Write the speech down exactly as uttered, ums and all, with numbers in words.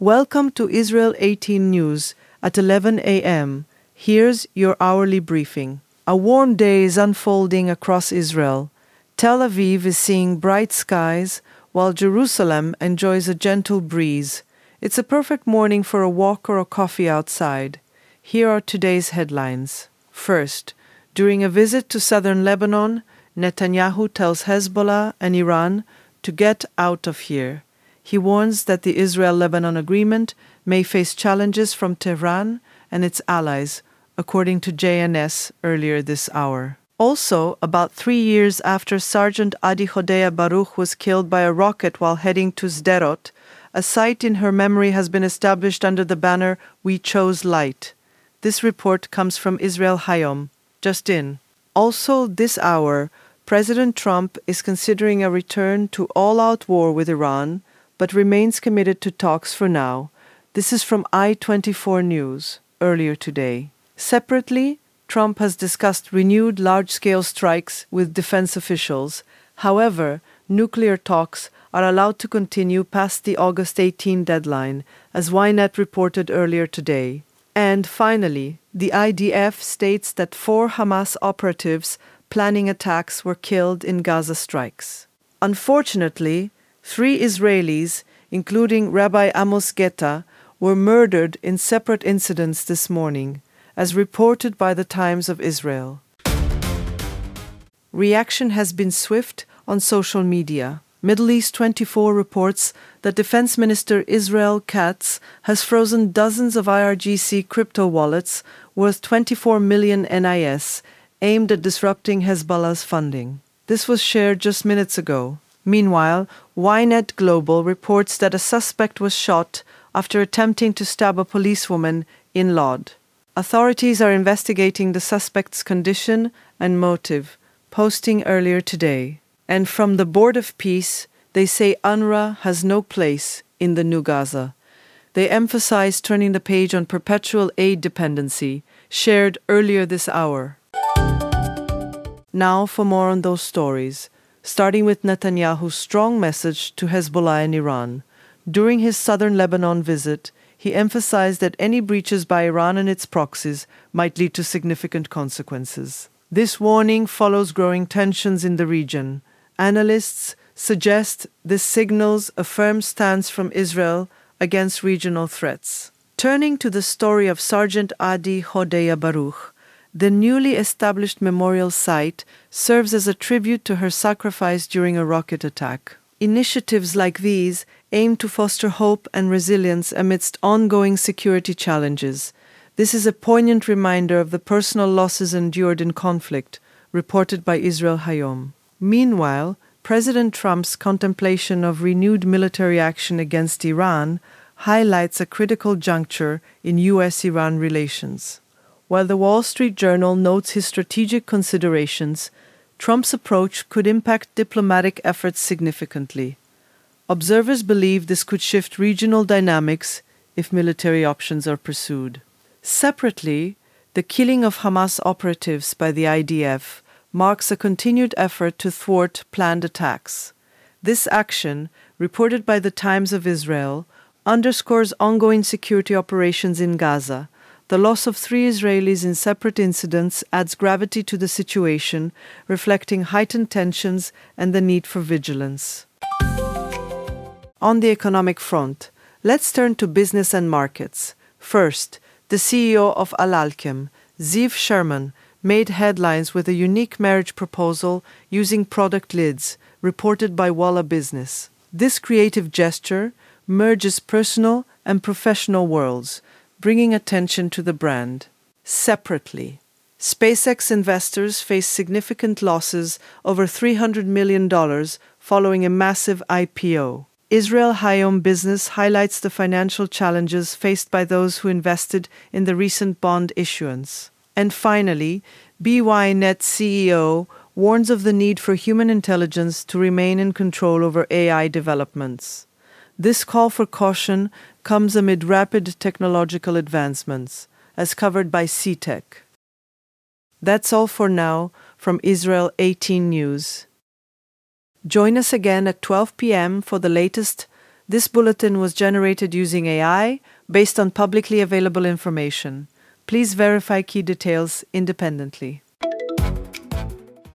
Welcome to Israel eighteen News at eleven a.m. Here's your hourly briefing. A warm day is unfolding across Israel. Tel Aviv is seeing bright skies, while Jerusalem enjoys a gentle breeze. It's a perfect morning for a walk or a coffee outside. Here are today's headlines. First, during a visit to southern Lebanon, Netanyahu tells Hezbollah and Iran to get out of here. He warns that the Israel-Lebanon agreement may face challenges from Tehran and its allies, according to J N S earlier this hour. Also, about three years after Sergeant Adi Hodea Baruch was killed by a rocket while heading to Sderot, a site in her memory has been established under the banner We Chose Light. This report comes from Israel Hayom. Just in. Also this hour, President Trump is considering a return to all-out war with Iran, but remains committed to talks for now. This is from I twenty-four News, earlier today. Separately, Trump has discussed renewed large-scale strikes with defense officials. However, nuclear talks are allowed to continue past the August eighteenth deadline, as Ynet reported earlier today. And finally, the I D F states that four Hamas operatives planning attacks were killed in Gaza strikes. Unfortunately, three Israelis, including Rabbi Amos Geta, were murdered in separate incidents this morning, as reported by the Times of Israel. Reaction has been swift on social media. Middle East twenty-four reports that Defense Minister Israel Katz has frozen dozens of I R G C crypto wallets worth twenty-four million N I S aimed at disrupting Hezbollah's funding. This was shared just minutes ago. Meanwhile, Ynet Global reports that a suspect was shot after attempting to stab a policewoman in Lod. Authorities are investigating the suspect's condition and motive, posting earlier today. And from the Board of Peace, they say UNRWA has no place in the new Gaza. They emphasize turning the page on perpetual aid dependency, shared earlier this hour. Now for more on those stories, starting with Netanyahu's strong message to Hezbollah and Iran. During his southern Lebanon visit, he emphasized that any breaches by Iran and its proxies might lead to significant consequences. This warning follows growing tensions in the region. Analysts suggest this signals a firm stance from Israel against regional threats. Turning to the story of Sergeant Adi Hodea Baruch, the newly established memorial site serves as a tribute to her sacrifice during a rocket attack. Initiatives like these aim to foster hope and resilience amidst ongoing security challenges. This is a poignant reminder of the personal losses endured in conflict, reported by Israel Hayom. Meanwhile, President Trump's contemplation of renewed military action against Iran highlights a critical juncture in U S Iran relations. While the Wall Street Journal notes his strategic considerations, Trump's approach could impact diplomatic efforts significantly. Observers believe this could shift regional dynamics if military options are pursued. Separately, the killing of Hamas operatives by the I D F marks a continued effort to thwart planned attacks. This action, reported by the Times of Israel, underscores ongoing security operations in Gaza. The loss of three Israelis in separate incidents adds gravity to the situation, reflecting heightened tensions and the need for vigilance. On the economic front, let's turn to business and markets. First, the C E O of Al-Alkem, Ziv Sherman, made headlines with a unique marriage proposal using product lids, reported by Walla Business. This creative gesture merges personal and professional worlds, bringing attention to the brand. Separately, SpaceX investors face significant losses over three hundred million dollars following a massive I P O. Israel Hayom Business highlights the financial challenges faced by those who invested in the recent bond issuance. And finally, B Y Net C E O warns of the need for human intelligence to remain in control over A I developments. This call for caution comes amid rapid technological advancements, as covered by C TEC. That's all for now from Israel eighteen News. Join us again at twelve p.m. for the latest This bulletin was generated using A I based on publicly available information. Please verify key details independently.